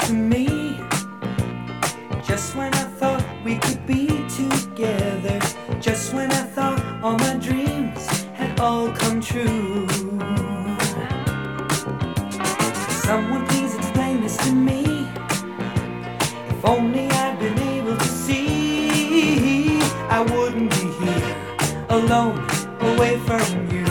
to me. Just when I thought we could be together, just when I thought all my dreams had all come true. Someone please explain this to me. If only I'd been able to see, I wouldn't be here alone, away from you.